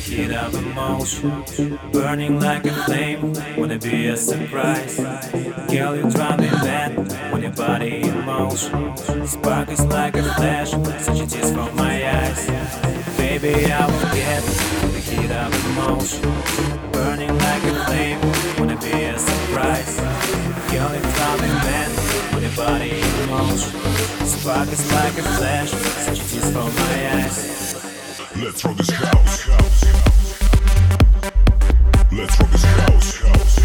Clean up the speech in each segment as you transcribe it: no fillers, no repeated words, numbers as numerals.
heat of emotion, burning like a flame. Wanna be a surprise, girl, you drive me mad when your body in motion. Sparkles like a flash, such a tears from my eyes. Baby, I will get the heat of emotion, burning like a flame. Wanna be a surprise, girl, you drive me mad when your body in motion. Sparkles like a flash, such a tears from my eyes. Let's rock this house. Let's rock this house.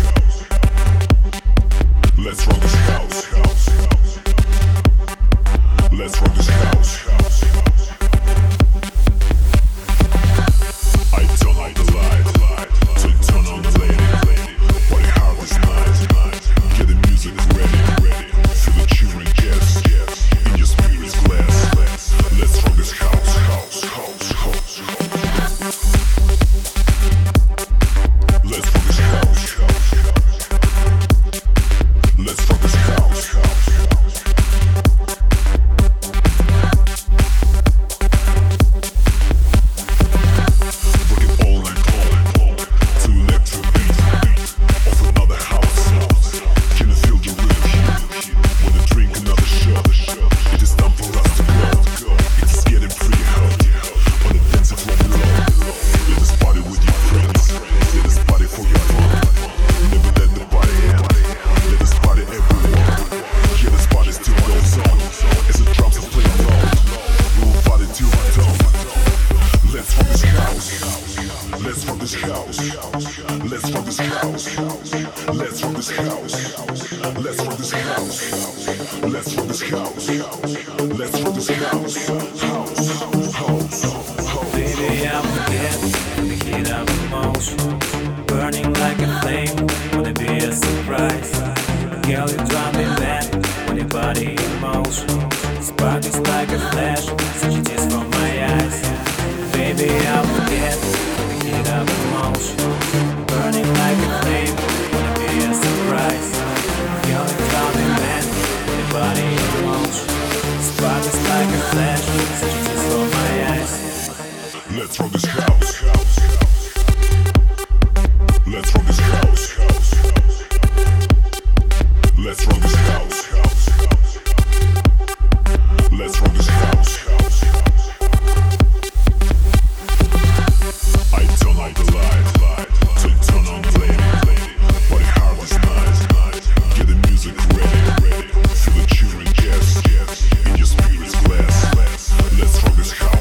Let's rock this house. Let's rock this house. I turn on the light, so you turn on the lady. Party hard this night. Get the music ready. Feel the cheering jazz in your spirit's glass. Let's rock this house. Baby, I will get the heat of emotion, burning like a flame. Wanna be a surprise, girl, you drive me mad when your body in motion. Sparkles like a flash, such a tears from my eyes. Baby, I will get the heat of emotion, burning like a flame. Wanna be a surprise, girl, you drive me mad when your body in motion. Sparkles like a flash, such a tears from my eyes. Let's rock this house. Let's rock this house. Let's rock this house. Let's rock this house. I turn on the light, so you turn on the lady. Party hard this night. Get the music ready. Feel the cheering jazz in your spirit's glass. Let's rock this house.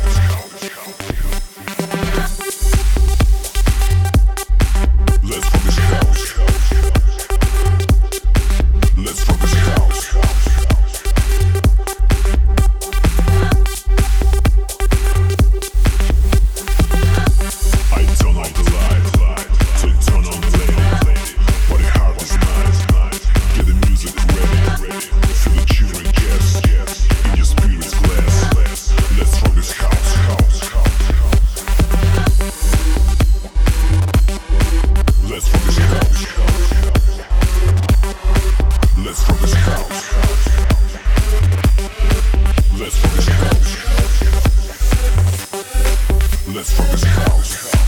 Let's rock this house.